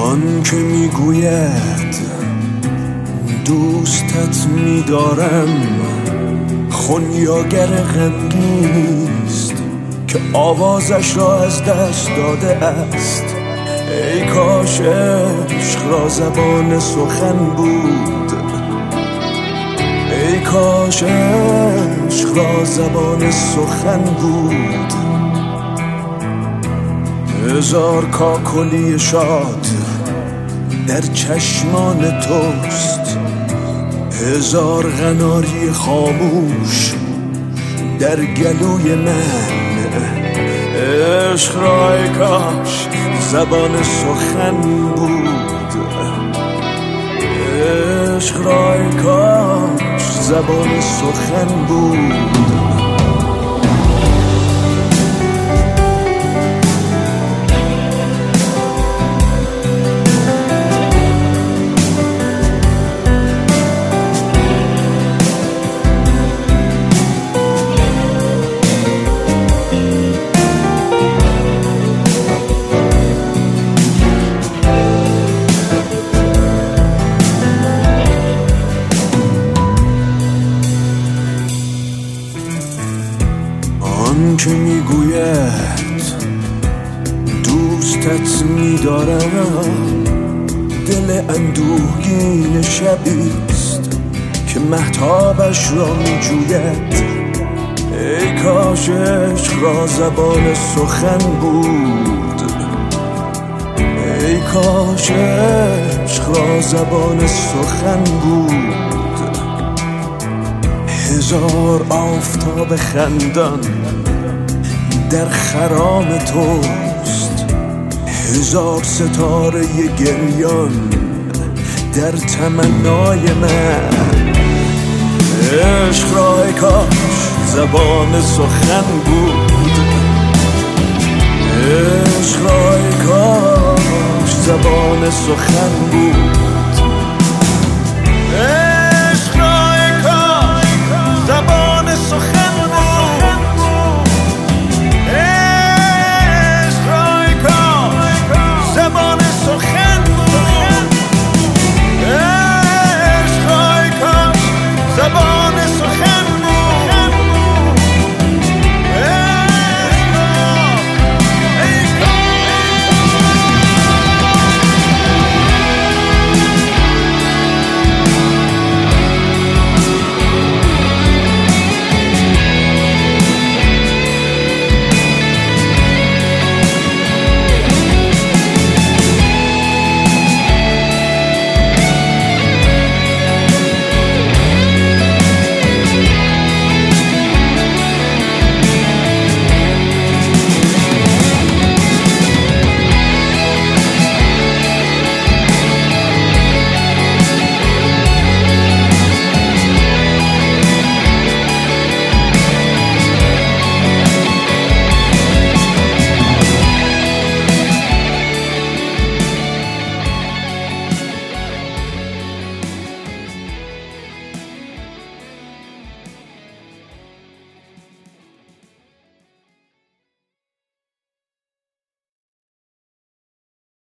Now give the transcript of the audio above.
آن که میگوید دوستت میدارم خونیاگر غمگینیست که آوازش را از دست داده است. ای کاش عشق را زبان سخن بود، ای کاش عشق را زبان سخن بود. هزار کاکلی شاد در چشمان توست، هزار قناری خاموش در گلوی من. عشق را ای کاش زبان سخن بود، عشق را ای کاش زبان سخن بود. آن که میگوید دوستت میدارم دل اندوهگین شبیست که مهتابش را میجوید. ای کاش عشق را زبان سخن بود، ای کاش عشق را زبان سخن بود. هزار آفتاب خندان در خرام توست، هزار ستاره گریان در تمنای من. عشق را ای کاش زبان سخن بود، عشق را ای کاش زبان سخن بود.